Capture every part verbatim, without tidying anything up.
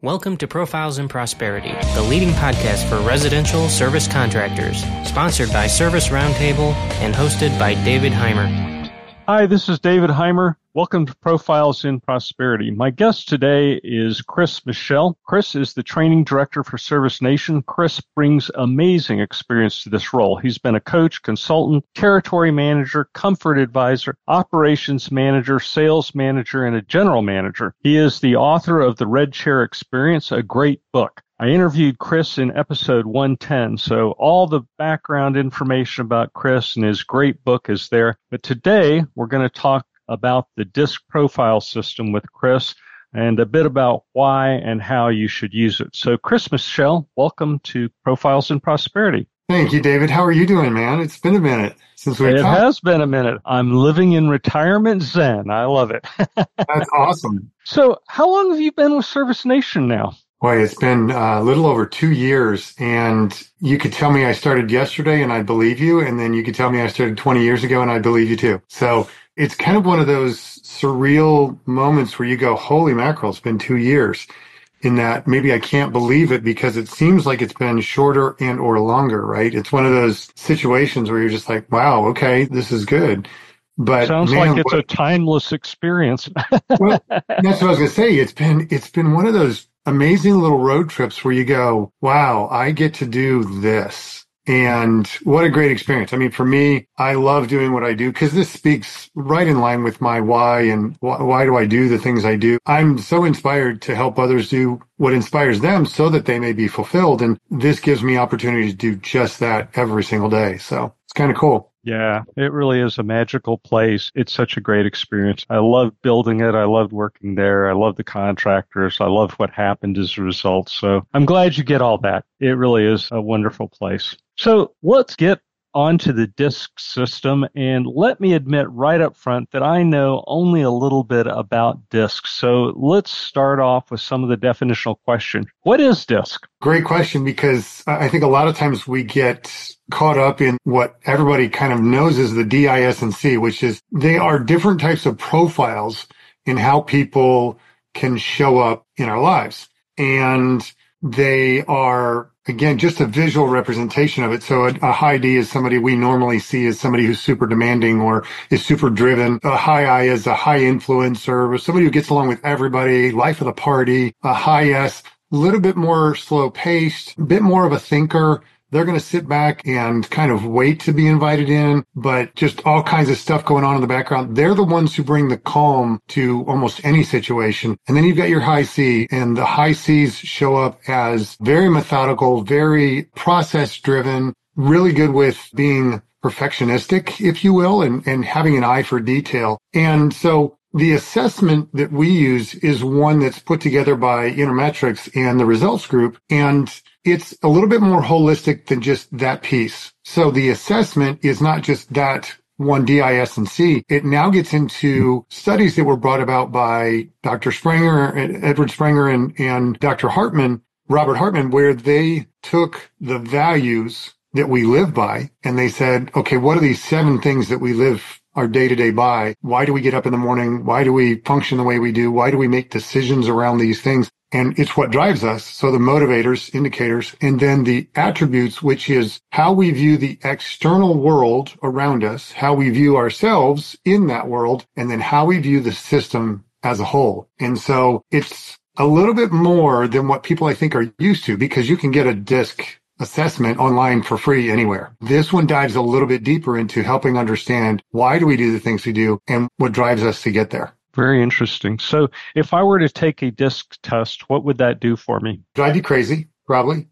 Welcome to Profiles in Prosperity, the leading podcast for residential service contractors, sponsored by Service Roundtable and hosted by David Heimer. Hi, this is David Heimer. Welcome to Profiles in Prosperity. My guest today is Chris Michel. Chris is the training director for Service Nation. Chris brings amazing experience to this role. He's been a coach, consultant, territory manager, comfort advisor, operations manager, sales manager, and a general manager. He is the author of The Red Chair Experience, a great book. I interviewed Chris in episode one ten, so all the background information about Chris and his great book is there. But today, we're going to talk about the DISC profile system with Chris and a bit about why and how you should use it. So, Chris Michel, welcome to Profiles in Prosperity. Thank you, David. How are you doing, man? It's been a minute since we It talked. has been a minute. I'm living in retirement zen. I love it. That's awesome. So, how long have you been with Service Nation now? Boy, it's been a little over two years, and you could tell me I started yesterday and I believe you, and then you could tell me I started twenty years ago and I believe you too. So it's kind of one of those surreal moments where you go, holy mackerel, it's been two years, in that maybe I can't believe it because it seems like it's been shorter and or longer, right? It's one of those situations where you're just like, wow, okay, this is good. But sounds man, like it's what, a timeless experience. Well, that's what I was going to say. It's been it's been one of those amazing little road trips where you go, wow, I get to do this. And what a great experience. I mean, for me, I love doing what I do because this speaks right in line with my why and wh- why do I do the things I do. I'm so inspired to help others do what inspires them so that they may be fulfilled. And this gives me opportunity to do just that every single day. So it's kind of cool. Yeah, it really is a magical place. It's such a great experience. I loved building it. I loved working there. I love the contractors. I love what happened as a result. So I'm glad you get all that. It really is a wonderful place. So let's get onto the DISC system. And let me admit right up front that I know only a little bit about DISC. So let's start off with some of the definitional questions. What is DISC? Great question, because I think a lot of times we get caught up in what everybody kind of knows as the D I S and C, which is they are different types of profiles in how people can show up in our lives. And they are, again, just a visual representation of it. So a, a high D is somebody we normally see as somebody who's super demanding or is super driven. A high I is a high influencer, or somebody who gets along with everybody, life of the party. A high S, a little bit more slow paced, a bit more of a thinker. They're going to sit back and kind of wait to be invited in, but just all kinds of stuff going on in the background. They're the ones who bring the calm to almost any situation. And then you've got your high C, and the high Cs show up as very methodical, very process driven, really good with being perfectionistic, if you will, and, and having an eye for detail. And so the assessment that we use is one that's put together by Intermetrics and the Results Group, and it's a little bit more holistic than just that piece. So the assessment is not just that one D I S and C. It now gets into studies that were brought about by Doctor Sprenger, Edward Sprenger, and, and Doctor Hartman, Robert Hartman, where they took the values that we live by and they said, okay, what are these seven things that we live our day-to-day by? Why do we get up in the morning? Why do we function the way we do? Why do we make decisions around these things? And it's what drives us. So the motivators, indicators, and then the attributes, which is how we view the external world around us, how we view ourselves in that world, and then how we view the system as a whole. And so it's a little bit more than what people I think are used to, because you can get a DISC assessment online for free anywhere. This one dives a little bit deeper into helping understand why do we do the things we do and what drives us to get there. Very interesting. So if I were to take a DISC test, what would that do for me? Drive you crazy, probably.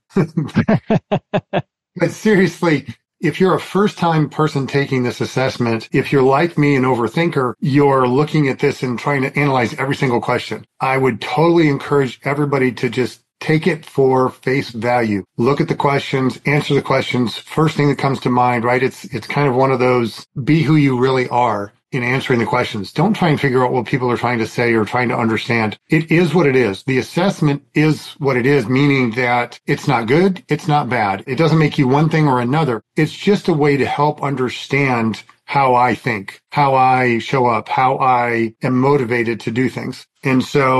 But seriously, if you're a first-time person taking this assessment, if you're like me, an overthinker, you're looking at this and trying to analyze every single question. I would totally encourage everybody to just take it for face value. Look at the questions, answer the questions. First thing that comes to mind, right? It's it's kind of one of those, be who you really are in answering the questions. Don't try and figure out what people are trying to say or trying to understand. It is what it is. The assessment is what it is, meaning that it's not good, it's not bad. It doesn't make you one thing or another. It's just a way to help understand how I think, how I show up, how I am motivated to do things. And so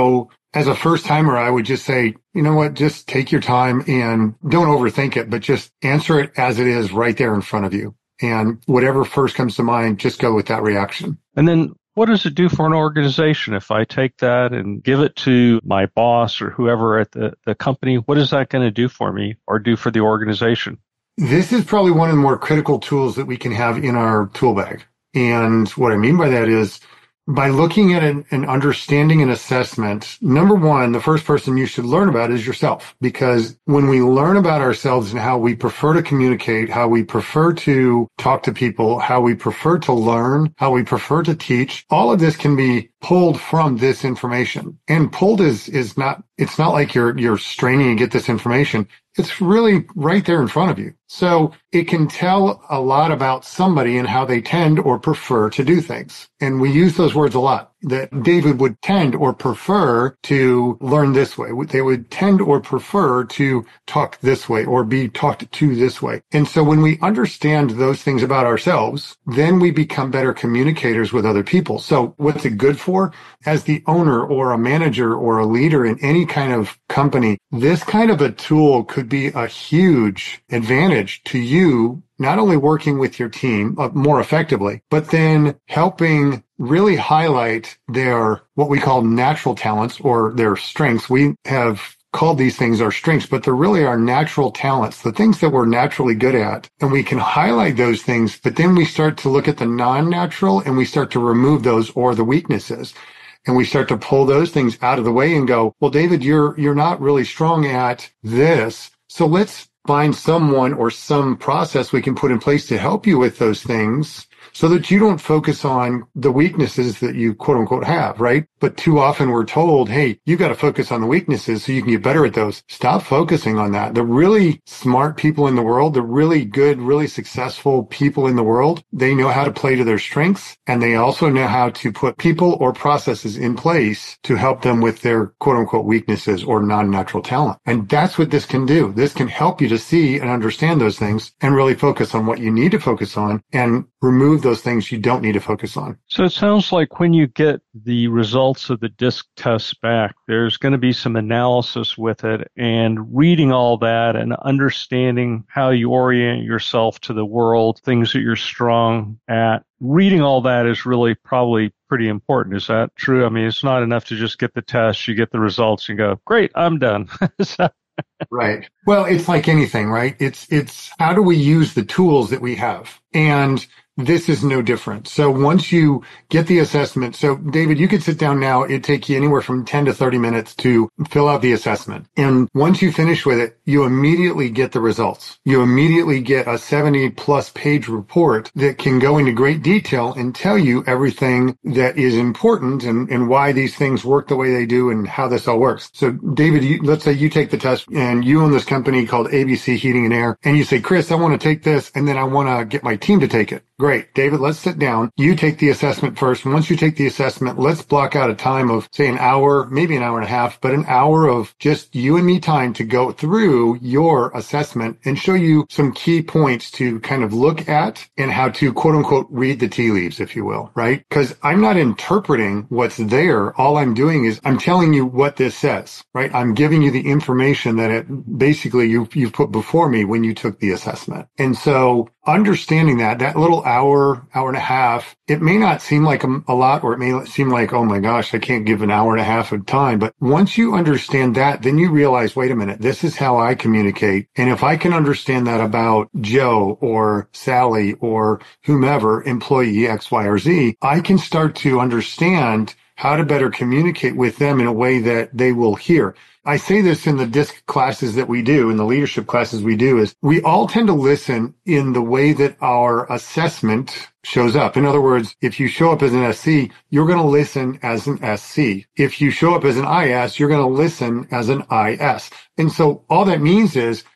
as a first timer, I would just say, you know what, just take your time and don't overthink it, but just answer it as it is right there in front of you. And whatever first comes to mind, just go with that reaction. And then what does it do for an organization if I take that and give it to my boss or whoever at the, the company? What is that going to do for me or do for the organization? This is probably one of the more critical tools that we can have in our tool bag. And what I mean by that is by looking at an, an understanding and assessment, number one, the first person you should learn about is yourself. Because when we learn about ourselves and how we prefer to communicate, how we prefer to talk to people, how we prefer to learn, how we prefer to teach, all of this can be pulled from this information. And pulled is, is not, it's not like you're, you're straining to get this information. It's really right there in front of you. So it can tell a lot about somebody and how they tend or prefer to do things. And we use those words a lot, that David would tend or prefer to learn this way. They would tend or prefer to talk this way or be talked to this way. And so when we understand those things about ourselves, then we become better communicators with other people. So what's it good for? As the owner or a manager or a leader in any kind of company, this kind of a tool could be a huge advantage to you, not only working with your team more effectively, but then helping really highlight their, what we call natural talents or their strengths. We have called these things our strengths, but they're really our natural talents, the things that we're naturally good at. And we can highlight those things, but then we start to look at the non-natural and we start to remove those or the weaknesses. And we start to pull those things out of the way and go, well, David, you're, you're not really strong at this. So let's find someone or some process we can put in place to help you with those things so that you don't focus on the weaknesses that you quote unquote have, right? But too often we're told, hey, you got to focus on the weaknesses so you can get better at those. Stop focusing on that. The really smart people in the world, the really good, really successful people in the world, they know how to play to their strengths, and they also know how to put people or processes in place to help them with their quote unquote weaknesses or non-natural talent. And that's what this can do. This can help you to see and understand those things and really focus on what you need to focus on and remove those things you don't need to focus on. So it sounds like when you get the results of the DISC test back, there's going to be some analysis with it, and reading all that and understanding how you orient yourself to the world, things that you're strong at. Reading all that is really probably pretty important. Is that true? I mean, it's not enough to just get the test, you get the results and go, great, I'm done. So, right. Well, it's like anything, right? It's, it's how do we use the tools that we have? And this is no different. So once you get the assessment, so David, you could sit down now. It'd take you anywhere from ten to thirty minutes to fill out the assessment. And once you finish with it, you immediately get the results. You immediately get a seventy plus page report that can go into great detail and tell you everything that is important and, and why these things work the way they do and how this all works. So David, you, let's say you take the test and you own this company called A B C Heating and Air, and you say, Chris, I want to take this and then I want to get my team to take it. Great. David, let's sit down. You take the assessment first. Once you take the assessment, let's block out a time of, say, an hour, maybe an hour and a half, but an hour of just you and me time to go through your assessment and show you some key points to kind of look at and how to, quote unquote, read the tea leaves, if you will, right? Because I'm not interpreting what's there. All I'm doing is I'm telling you what this says, right? I'm giving you the information that it basically you, you've put before me when you took the assessment. And so understanding that, that little hour, hour and a half, it may not seem like a, a lot, or it may seem like, oh my gosh, I can't give an hour and a half of time. But once you understand that, then you realize, wait a minute, this is how I communicate. And if I can understand that about Joe or Sally or whomever, employee X, Y, or Z, I can start to understand how to better communicate with them in a way that they will hear. I say this in the DISC classes that we do, in the leadership classes we do, is we all tend to listen in the way that our assessment shows up. In other words, if you show up as an S C, you're going to listen as an S C. If you show up as an I S, you're going to listen as an I S. And so all that means is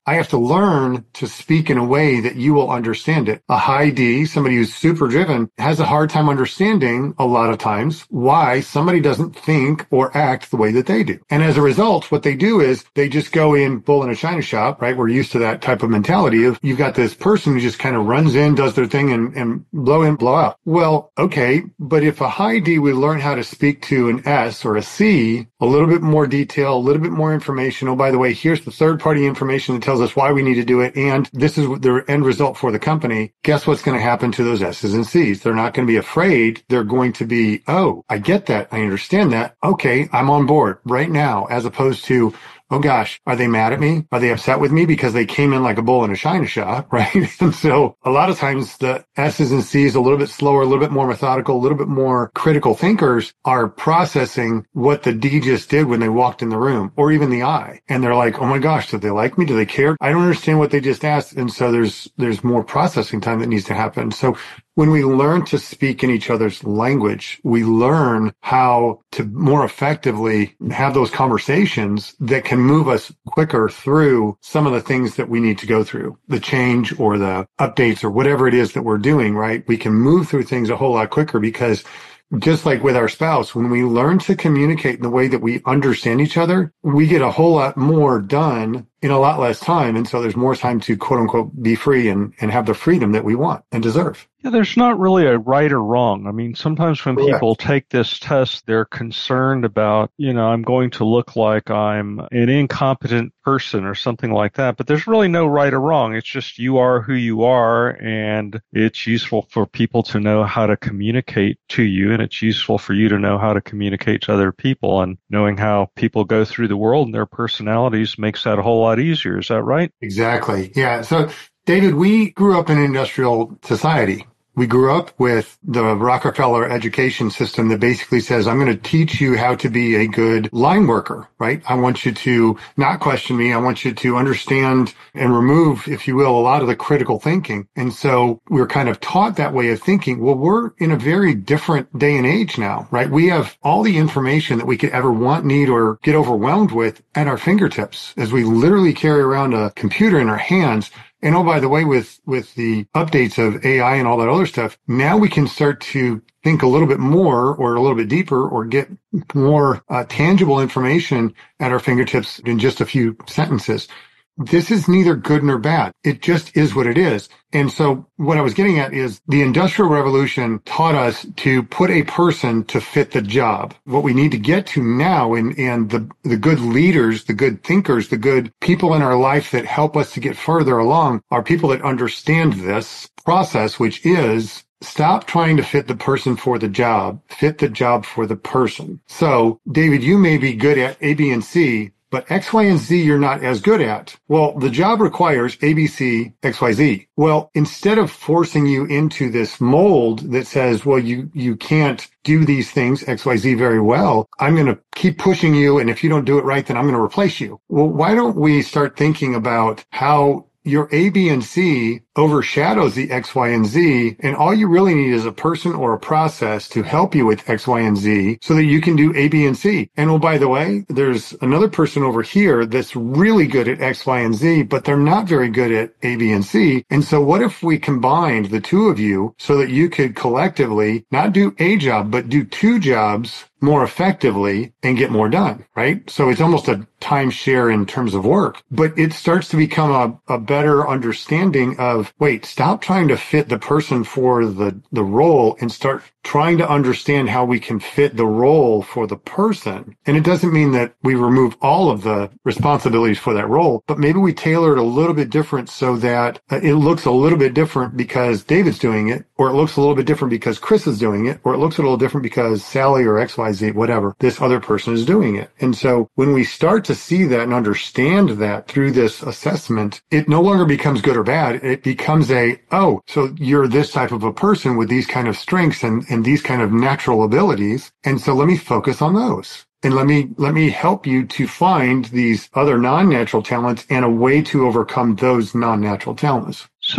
I have to learn to speak in a way that you will understand it. A high D, somebody who's super driven, has a hard time understanding a lot of times why somebody doesn't think or act the way that they do. And as a result, what they do is they just go in bull in a china shop, right? We're used to that type of mentality of you've got this person who just kind of runs in, does their thing and, and blow in, blow out. Well, okay. But if a high D would learn how to speak to an S or a C, a little bit more detail, a little bit more information. Oh, by the way, here's the third party information that tells us why we need to do it. And this is the end result for the company. Guess what's going to happen to those S's and C's? They're not going to be afraid. They're going to be, oh, I get that. I understand that. Okay, I'm on board right now, as opposed to, oh gosh, are they mad at me? Are they upset with me because they came in like a bull in a china shop, right? And so a lot of times the S's and C's, a little bit slower, a little bit more methodical, a little bit more critical thinkers are processing what the D just did when they walked in the room, or even the I. And they're like, oh my gosh, do they like me? Do they care? I don't understand what they just asked. And so there's, there's more processing time that needs to happen. So when we learn to speak in each other's language, we learn how to more effectively have those conversations that can move us quicker through some of the things that we need to go through, the change or the updates or whatever it is that we're doing, right? We can move through things a whole lot quicker because just like with our spouse, when we learn to communicate in the way that we understand each other, we get a whole lot more done in a lot less time. And so there's more time to quote unquote be free and, and have the freedom that we want and deserve. Yeah, there's not really a right or wrong. I mean, sometimes when Correct. people take this test, they're concerned about, you know, I'm going to look like I'm an incompetent person or something like that. But there's really no right or wrong. It's just you are who you are, and it's useful for people to know how to communicate to you, and it's useful for you to know how to communicate to other people, and knowing how people go through the world and their personalities makes that a whole lot easier. Is that right? Exactly. Yeah. So, David, we grew up in an industrial society. We grew up with the Rockefeller education system that basically says, I'm going to teach you how to be a good line worker, right? I want you to not question me. I want you to understand and remove, if you will, a lot of the critical thinking. And so we're kind of taught that way of thinking. Well, we're in a very different day and age now, right? We have all the information that we could ever want, need, or get overwhelmed with at our fingertips as we literally carry around a computer in our hands. And oh, by the way, with, with the updates of A I and all that other stuff, now we can start to think a little bit more or a little bit deeper or get more uh, tangible information at our fingertips in just a few sentences. This is neither good nor bad. It just is what it is. And so what I was getting at is the Industrial Revolution taught us to put a person to fit the job. What we need to get to now, and, and the, the good leaders, the good thinkers, the good people in our life that help us to get further along are people that understand this process, which is stop trying to fit the person for the job, fit the job for the person. So, David, you may be good at A, B, and C, but X, Y, and Z you're not as good at. Well, the job requires A, B, C, X, Y, Z. Well, instead of forcing you into this mold that says, well, you, you can't do these things, X, Y, Z, very well, I'm going to keep pushing you, and if you don't do it right, then I'm going to replace you. Well, why don't we start thinking about how your A, B, and C overshadows the X, Y, and Z, and all you really need is a person or a process to help you with X, Y, and Z so that you can do A, B, and C. And oh, by the way, there's another person over here that's really good at X, Y, and Z, but they're not very good at A, B, and C. And so what if we combined the two of you so that you could collectively not do a job, but do two jobs more effectively and get more done, right? So it's almost a timeshare in terms of work, but it starts to become a, a better understanding of, wait, stop trying to fit the person for the, the role and start trying to understand how we can fit the role for the person. And it doesn't mean that we remove all of the responsibilities for that role, but maybe we tailor it a little bit different so that it looks a little bit different because David's doing it, or it looks a little bit different because Chris is doing it, or it looks a little different because Sally or X Y Z, whatever, this other person is doing it. And so when we start to see that and understand that through this assessment, it no longer becomes good or bad. It becomes a, oh, so you're this type of a person with these kind of strengths and, and these kind of natural abilities. And so let me focus on those. And let me, let me help you to find these other non-natural talents and a way to overcome those non-natural talents. So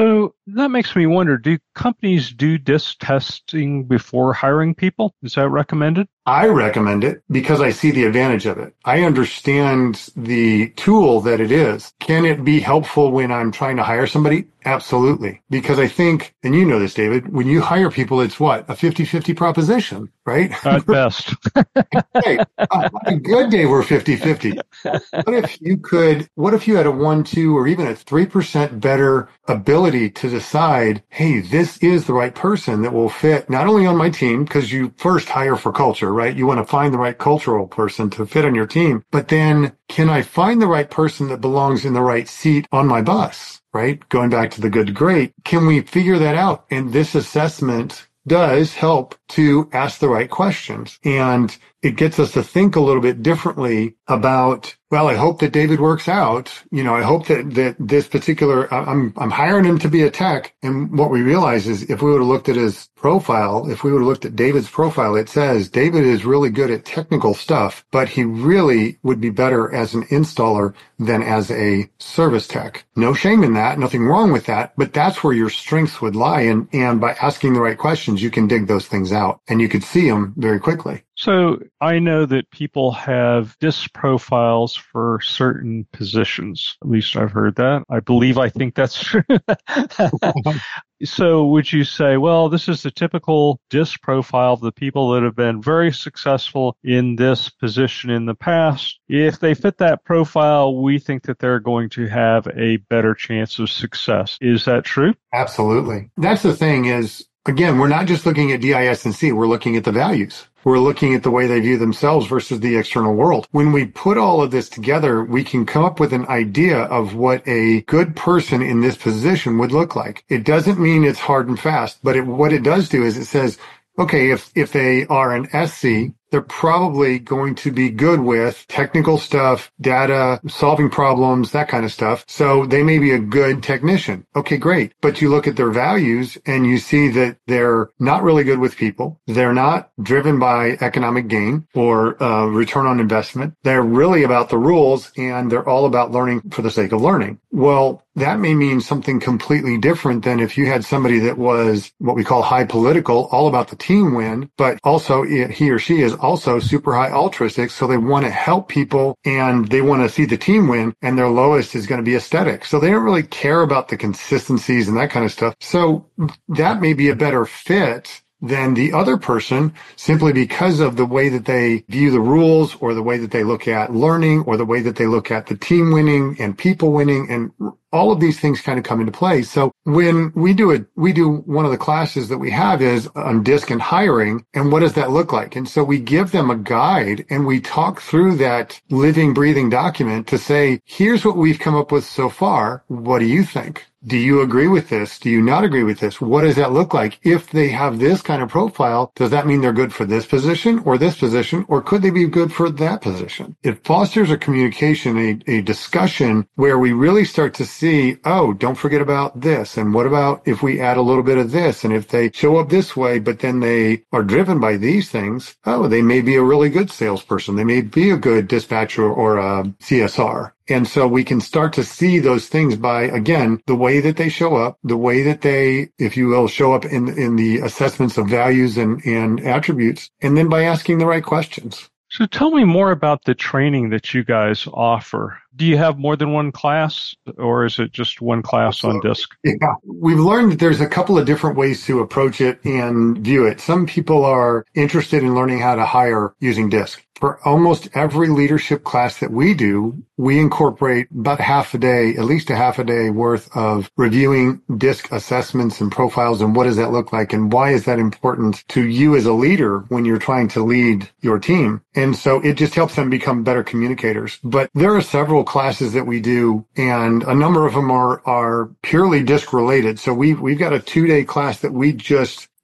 That makes me wonder, do companies do DISC testing before hiring people? Is that recommended? I recommend it because I see the advantage of it. I understand the tool that it is. Can it be helpful when I'm trying to hire somebody? Absolutely. Because I think, and you know this, David, when you hire people, it's what? A fifty-fifty proposition, right? At best. Hey, on a good day, we're fifty-fifty. What if you could, what if you had a one, two, or even a three percent better ability to decide, hey, this is the right person that will fit not only on my team, because you first hire for culture, right? You want to find the right cultural person to fit on your team, but then can I find the right person that belongs in the right seat on my bus, right? Going back to the good to great, can we figure that out? And this assessment does help to ask the right questions. And it gets us to think a little bit differently about, well, I hope that David works out. You know, I hope that, that this particular, I'm, I'm hiring him to be a tech. And what we realize is if we would have looked at his profile, if we would have looked at David's profile, it says David is really good at technical stuff, but he really would be better as an installer than as a service tech. No shame in that, nothing wrong with that, but that's where your strengths would lie. And, and by asking the right questions, you can dig those things out and you could see them very quickly. So I know that people have DISC profiles for certain positions. At least I've heard that. I believe I think that's true. So would you say, well, this is the typical DISC profile of the people that have been very successful in this position in the past? If they fit that profile, we think that they're going to have a better chance of success. Is that true? Absolutely. That's the thing is, again, we're not just looking at D I S and C, we're looking at the values. We're looking at the way they view themselves versus the external world. When we put all of this together, we can come up with an idea of what a good person in this position would look like. It doesn't mean it's hard and fast, but it, what it does do is it says, okay, if, if they are an S C, they're probably going to be good with technical stuff, data, solving problems, that kind of stuff. So they may be a good technician. Okay, great. But you look at their values and you see that they're not really good with people. They're not driven by economic gain or uh, return on investment. They're really about the rules and they're all about learning for the sake of learning. Well, that may mean something completely different than if you had somebody that was what we call high political, all about the team win, but also he or she is also super high altruistic. So they want to help people and they want to see the team win, and their lowest is going to be aesthetic. So they don't really care about the consistencies and that kind of stuff. So that may be a better fit than the other person simply because of the way that they view the rules or the way that they look at learning or the way that they look at the team winning and people winning, and all of these things kind of come into play. So when we do it, we do one of the classes that we have is on DISC and hiring. And what does that look like? And so we give them a guide and we talk through that living, breathing document to say, here's what we've come up with so far. What do you think? Do you agree with this? Do you not agree with this? What does that look like? If they have this kind of profile, does that mean they're good for this position or this position, or could they be good for that position? It fosters a communication, a, a discussion where we really start to see, oh, don't forget about this. And what about if we add a little bit of this? And if they show up this way, but then they are driven by these things, oh, they may be a really good salesperson. They may be a good dispatcher or a C S R. And so we can start to see those things by, again, the way that they show up, the way that they, if you will, show up in, in the assessments of values and, and attributes, and then by asking the right questions. So tell me more about the training that you guys offer. Do you have more than one class, or is it just one class on DISC? Yeah, we've learned that there's a couple of different ways to approach it and view it. Some people are interested in learning how to hire using DISC. For almost every leadership class that we do, we incorporate about half a day, at least a half a day worth of reviewing DISC assessments and profiles, and what does that look like, and why is that important to you as a leader when you're trying to lead your team. And so it just helps them become better communicators. But there are several classes that we do, and a number of them are, are purely DISC related. So we've, we've got a two-day class that we just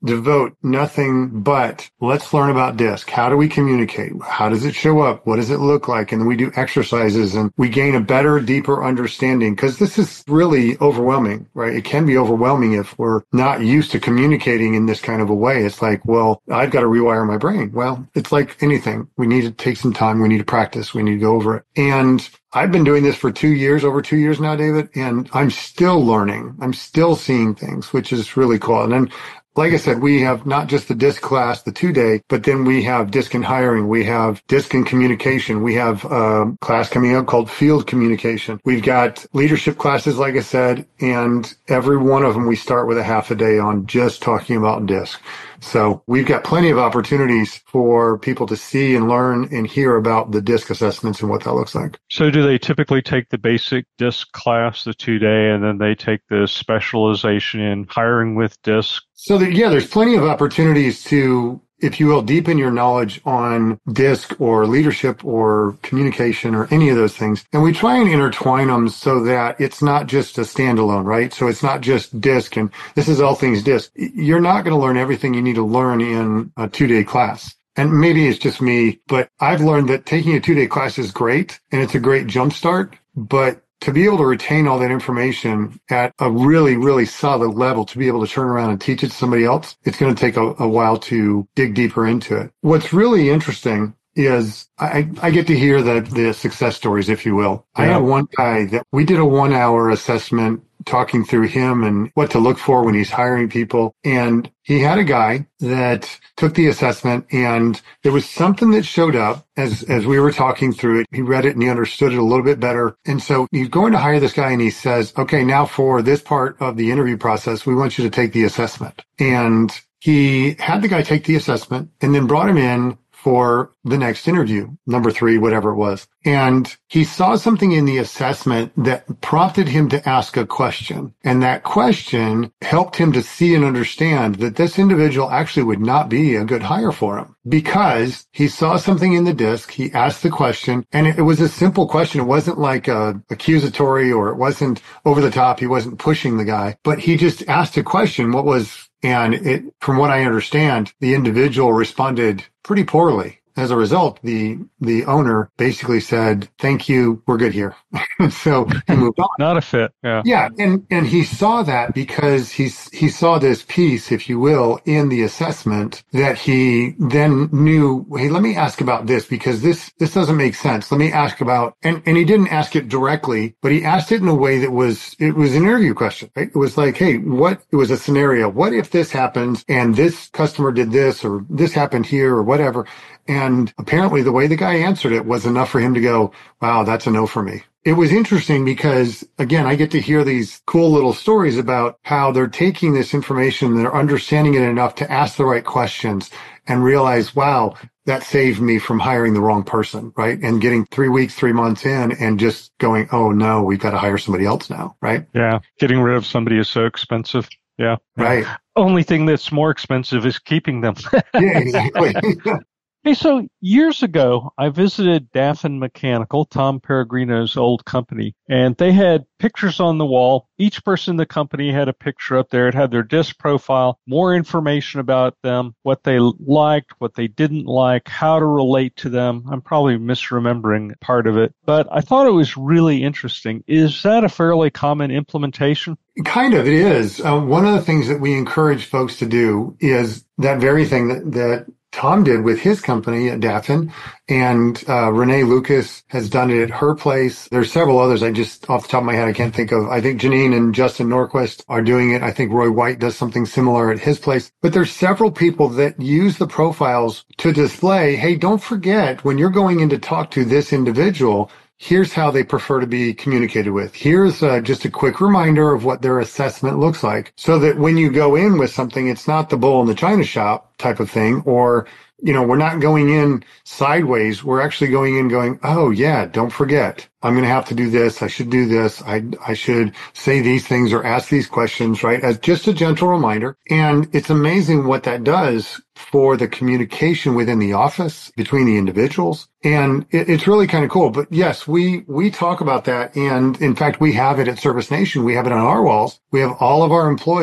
devote nothing but let's learn about DISC. How do we communicate? How does it show up? What does it look like? And then we do exercises and we gain a better, deeper understanding because this is really overwhelming, right? It can be overwhelming if we're not used to communicating in this kind of a way. It's like, well, I've got to rewire my brain. Well, it's like anything. We need to take some time. We need to practice. We need to go over it. And I've been doing this for two years, over two years now, David, and I'm still learning. I'm still seeing things, which is really cool. And then, like I said, we have not just the DISC class, the two-day, but then we have DISC in hiring. We have DISC in communication. We have a class coming up called Field Communication. We've got leadership classes, like I said, and every one of them we start with a half a day on just talking about DISC. So we've got plenty of opportunities for people to see and learn and hear about the DISC assessments and what that looks like. So do they typically take the basic DISC class, the two-day, and then they take the specialization in hiring with DISC? So that, yeah, there's plenty of opportunities to, if you will, deepen your knowledge on DISC or leadership or communication or any of those things. And we try and intertwine them so that it's not just a standalone, right? So it's not just DISC and this is all things DISC. You're not going to learn everything you need to learn in a two-day class. And maybe it's just me, but I've learned that taking a two-day class is great and it's a great jumpstart, but to be able to retain all that information at a really, really solid level, to be able to turn around and teach it to somebody else, it's going to take a, a while to dig deeper into it. What's really interesting is I, I get to hear the, the success stories, if you will. Yeah. I have one guy that we did a one hour assessment talking through him and what to look for when he's hiring people. And he had a guy that took the assessment and there was something that showed up as, as we were talking through it. He read it and he understood it a little bit better. And so he's going to hire this guy and he says, okay, now for this part of the interview process, we want you to take the assessment. And he had the guy take the assessment and then brought him in for the next interview, number three, whatever it was. And he saw something in the assessment that prompted him to ask a question. And that question helped him to see and understand that this individual actually would not be a good hire for him because he saw something in the DISC. He asked the question and it was a simple question. It wasn't like a accusatory or it wasn't over the top. He wasn't pushing the guy, but he just asked a question. What was And it, from what I understand, the individual responded pretty poorly. As a result, the the owner basically said, thank you, we're good here. So he moved on. Not a fit. Yeah. Yeah. And, and he saw that because he, he saw this piece, if you will, in the assessment that he then knew, hey, let me ask about this because this, this doesn't make sense. Let me ask about, and, and he didn't ask it directly, but he asked it in a way that was, it was an interview question, right? It was like, hey, what, it was a scenario. What if this happens and this customer did this or this happened here or whatever? And apparently the way the guy answered it was enough for him to go, wow, that's a no for me. It was interesting because, again, I get to hear these cool little stories about how they're taking this information, they're understanding it enough to ask the right questions and realize, wow, that saved me from hiring the wrong person, right? And getting three weeks, three months in and just going, oh, no, we've got to hire somebody else now, right? Yeah, getting rid of somebody is so expensive. Yeah. Right. Only thing that's more expensive is keeping them. Yeah, exactly. Hey, so years ago, I visited Daffin Mechanical, Tom Peregrino's old company, and they had pictures on the wall. Each person in the company had a picture up there. It had their DISC profile, more information about them, what they liked, what they didn't like, how to relate to them. I'm probably misremembering part of it, but I thought it was really interesting. Is that a fairly common implementation? Kind of, it is. Uh, one of the things that we encourage folks to do is that very thing that, that Tom did with his company at Daffin, and uh, Renee Lucas has done it at her place. There's several others. I just, off the top of my head, I can't think of. I think Janine and Justin Norquist are doing it. I think Roy White does something similar at his place. But there's several people that use the profiles to display, hey, don't forget when you're going in to talk to this individual, here's how they prefer to be communicated with. Here's uh, just a quick reminder of what their assessment looks like so that when you go in with something, it's not the bull in the china shop type of thing, or, you know, we're not going in sideways. We're actually going in going, oh, yeah, don't forget. I'm going to have to do this. I should do this. I I should say these things or ask these questions, right? As just a gentle reminder. And it's amazing what that does for the communication within the office between the individuals. And it, it's really kind of cool. But yes, we, we talk about that. And in fact, we have it at Service Nation. We have it on our walls. We have all of our employees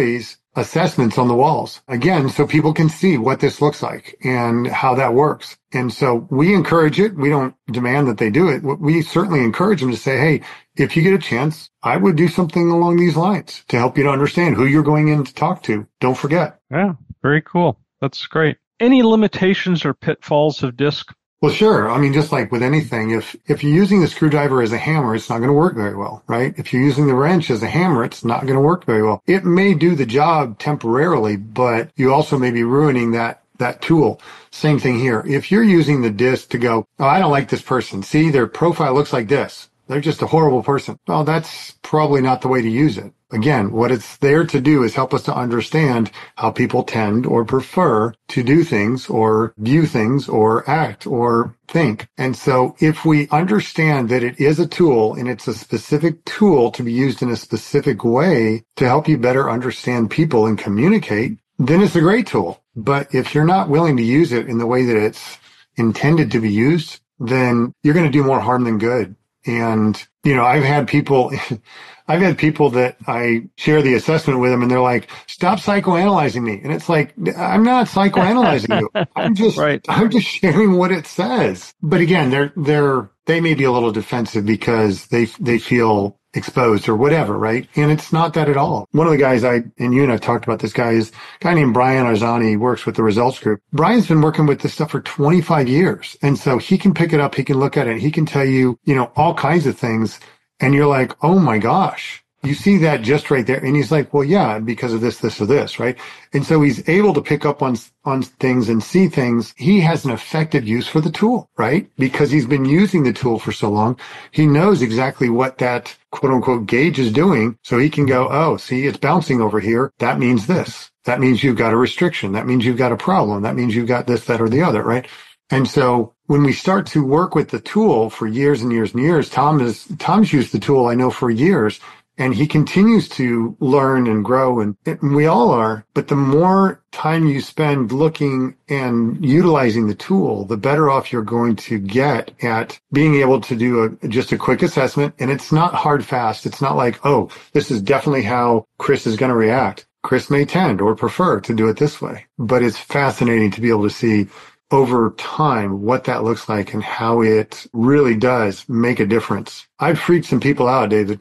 assessments on the walls. Again, so people can see what this looks like and how that works. And so we encourage it. We don't demand that they do it. We certainly encourage them to say, hey, if you get a chance, I would do something along these lines to help you to understand who you're going in to talk to. Don't forget. Yeah, very cool. That's great. Any limitations or pitfalls of DISC? Well, sure. I mean, just like with anything, if, if you're using the screwdriver as a hammer, it's not going to work very well, right? If you're using the wrench as a hammer, it's not going to work very well. It may do the job temporarily, but you also may be ruining that, that tool. Same thing here. If you're using the DISC to go, oh, I don't like this person. See, their profile looks like this. They're just a horrible person. Well, that's probably not the way to use it. Again, what it's there to do is help us to understand how people tend or prefer to do things or view things or act or think. And so if we understand that it is a tool and it's a specific tool to be used in a specific way to help you better understand people and communicate, then it's a great tool. But if you're not willing to use it in the way that it's intended to be used, then you're going to do more harm than good. And, you know, I've had people, I've had people that I share the assessment with them and they're like, stop psychoanalyzing me. And it's like, I'm not psychoanalyzing you. I'm just, right. I'm just sharing what it says. But again, they're, they're, they may be a little defensive because they, they feel exposed or whatever, right? And it's not that at all. One of the guys I, and you and I've talked about this guy is a guy named Brian Arzani. He works with the Results Group. Brian's been working with this stuff for twenty-five years. And so he can pick it up. He can look at it. He can tell you, you know, all kinds of things. And you're like, oh my gosh, you see that just right there. And he's like, well, yeah, because of this, this, or this, right? And so he's able to pick up on, on things and see things. He has an effective use for the tool, right? Because he's been using the tool for so long. He knows exactly what that quote unquote gauge is doing. So he can go, oh, see, it's bouncing over here. That means this. That means you've got a restriction. That means you've got a problem. That means you've got this, that, or the other, right? And so when we start to work with the tool for years and years and years, Tom is, Tom's used the tool, I know, for years. And he continues to learn and grow, and, and we all are. But the more time you spend looking and utilizing the tool, the better off you're going to get at being able to do a, just a quick assessment. And it's not hard, fast. It's not like, oh, this is definitely how Chris is going to react. Chris may tend or prefer to do it this way. But it's fascinating to be able to see over time what that looks like and how it really does make a difference. I've freaked some people out, David.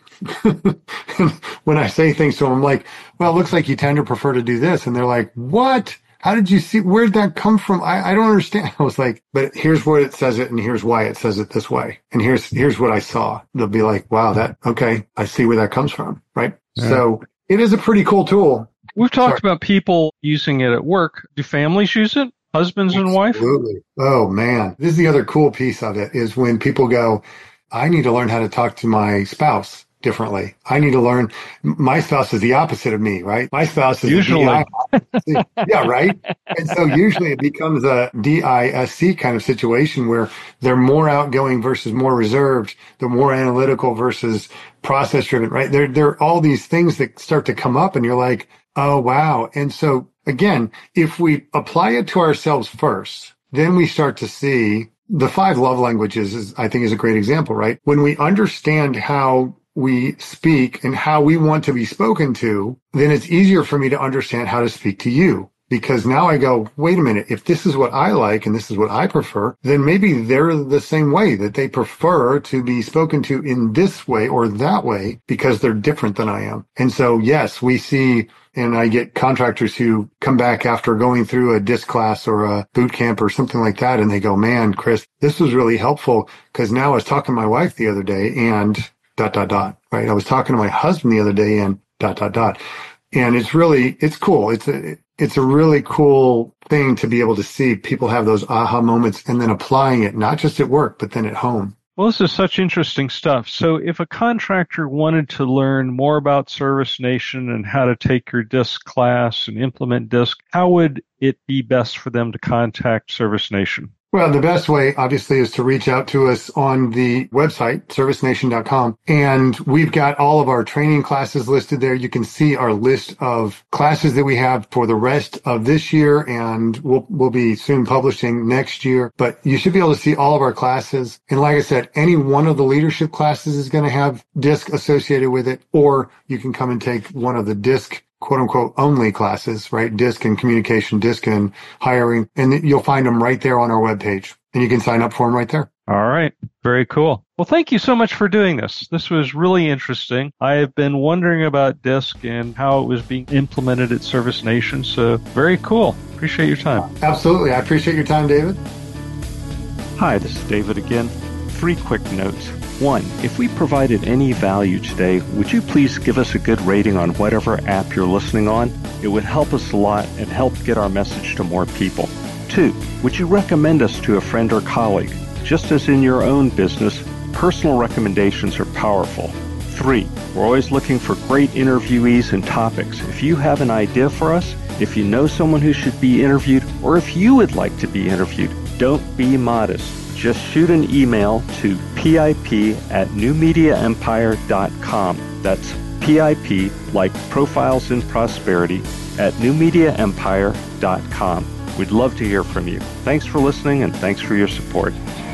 When I say things to them, I'm like, well, it looks like you tend to prefer to do this. And they're like, what? How did you see? Where'd that come from? I, I don't understand. I was like, but here's where it says it and here's why it says it this way. And here's, here's what I saw. They'll be like, wow, that, okay, I see where that comes from. Right. Yeah. So it is a pretty cool tool. We've talked Sorry. about people using it at work. Do families use it? Husbands and wife? Absolutely. Oh, man. This is the other cool piece of it is when people go, I need to learn how to talk to my spouse differently. I need to learn. My spouse is the opposite of me, right? My spouse is usually. Yeah, right? And so usually it becomes a D I S C kind of situation where they're more outgoing versus more reserved. They're more analytical versus process driven, right? There, there are all these things that start to come up and you're like, oh, wow. And so again, if we apply it to ourselves first, then we start to see the five love languages is, I think, is a great example, right? When we understand how we speak and how we want to be spoken to, then it's easier for me to understand how to speak to you. Because now I go, wait a minute, if this is what I like and this is what I prefer, then maybe they're the same way, that they prefer to be spoken to in this way or that way because they're different than I am. And so, yes, we see, and I get contractors who come back after going through a DISC class or a boot camp or something like that, and they go, man, Chris, this was really helpful because now I was talking to my wife the other day and dot, dot, dot, right? I was talking to my husband the other day and dot, dot, dot. And it's really, it's cool. It's a, it's a really cool thing to be able to see people have those aha moments and then applying it, not just at work, but then at home. Well, this is such interesting stuff. So if a contractor wanted to learn more about ServiceNation and how to take your DISC class and implement DISC, how would it be best for them to contact ServiceNation? Well, the best way, obviously, is to reach out to us on the website, service nation dot com. And we've got all of our training classes listed there. You can see our list of classes that we have for the rest of this year, and we'll, we'll be soon publishing next year. But you should be able to see all of our classes. And like I said, any one of the leadership classes is going to have DISC associated with it, or you can come and take one of the DISC quote unquote only classes, right? DISC and communication, DISC and hiring. And you'll find them right there on our webpage. And you can sign up for them right there. All right. Very cool. Well, thank you so much for doing this. This was really interesting. I have been wondering about DISC and how it was being implemented at Service Nation. So very cool. Appreciate your time. Absolutely. I appreciate your time, David. Hi, this is David again. Three quick notes. One, if we provided any value today, would you please give us a good rating on whatever app you're listening on? It would help us a lot and help get our message to more people. Two, would you recommend us to a friend or colleague? Just as in your own business, personal recommendations are powerful. Three, we're always looking for great interviewees and topics. If you have an idea for us, if you know someone who should be interviewed, or if you would like to be interviewed, don't be modest. Just shoot an email to pip at new media empire dot com. That's P I P, like Profiles in Prosperity, at new media empire dot com. We'd love to hear from you. Thanks for listening and thanks for your support.